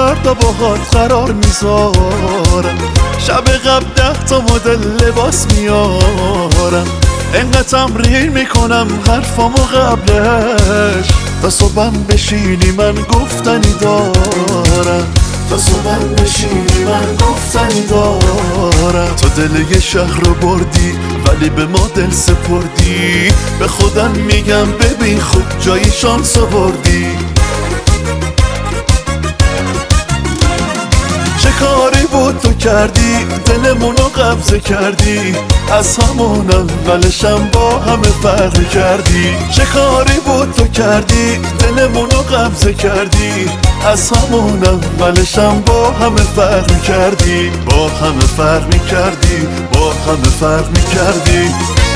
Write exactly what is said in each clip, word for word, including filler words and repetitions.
فردا باهات قرار میذارم، شب قبل ده تا مدل لباس میارم، انقدر تمرین میکنم حرفامو قبلش، تا صبحم بشینی من گفتنی دارم، تا صبحم بشینی من گفتنی دارم. تو دل یه شهر رو بردی ولی به ما دل سپردی، به خودم میگم ببین خوب جایی شانس آوردی. چه کاری بود تو کردی دلمونو قبضه کردی، از همون اولشم با همه فرق کردی. چه کاری بود تو کردی دلمونو قبضه کردی، از همون اولشم با همه فرق کردی، با همه فرق کردی، با همه فرق کردی.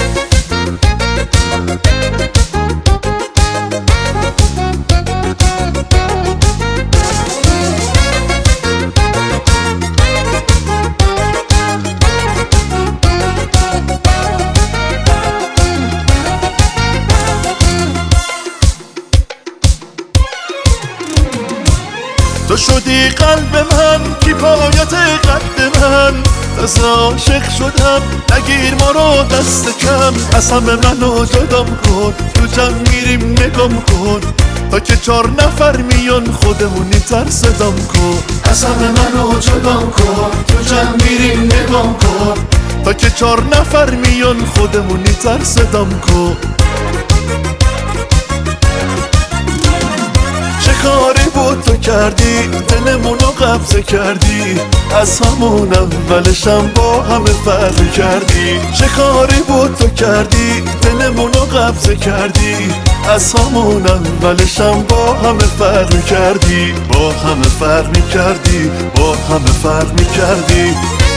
تو شدی قلب من کی پایت قد من، تازه عاشق شدم نگیر ما رو دست کم. از همه منو جدام کن تو جمع میریم نگام کن، تا که چار نفر میان خودمونی تر صدام کن. از همه منو جدام کن تو جمع میریم نگام کن، تا که چار نفر میان خودمونی تر صدام کن. چه کاری بود تو کردی دلمونو قبضه کردی، از همون اولشم با همه فرق کردی. چه کاری بود تو کردی دلمونو قبضه کردی، از همون اولشم با همه فرق کردی، با همه فرق کردی، با همه فرق کردی.